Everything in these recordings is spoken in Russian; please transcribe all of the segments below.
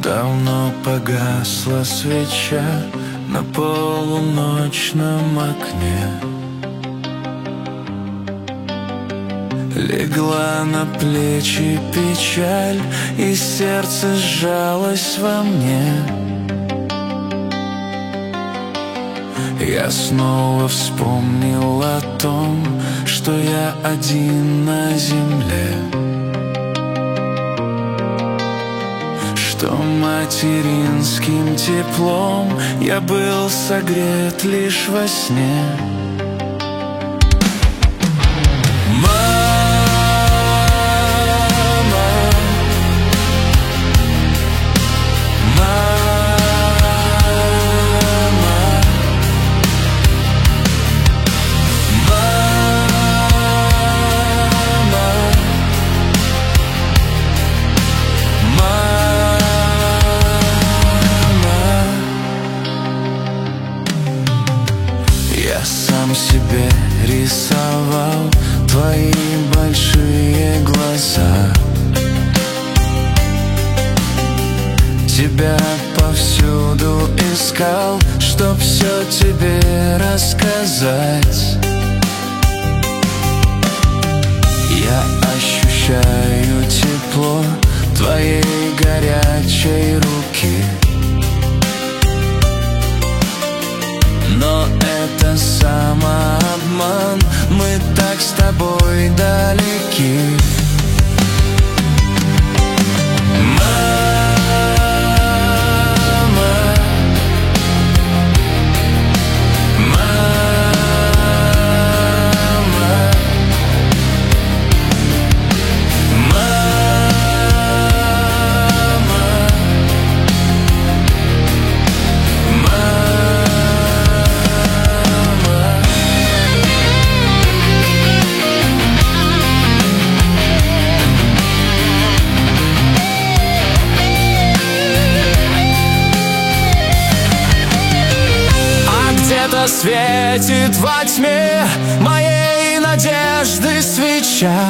Давно погасла свеча на полуночном окне. Легла на плечи печаль, и сердце сжалось во мне. Я снова вспомнил о том, что я один на земле, что материнским теплом я был согрет лишь во сне. Я сам себе рисовал твои большие глаза, тебя повсюду искал, чтоб все тебе рассказать. Я ощущаю тепло твоей горячей руки, но это самообман, мы так с тобой далеки. Где-то светит во тьме моей надежды свеча,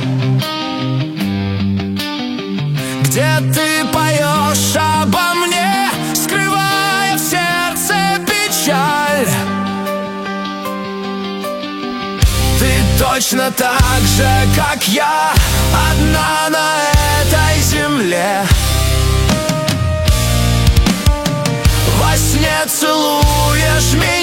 где ты поешь обо мне, скрывая в сердце печаль. Ты точно так же, как я, одна на этой земле. Во сне целуешь меня.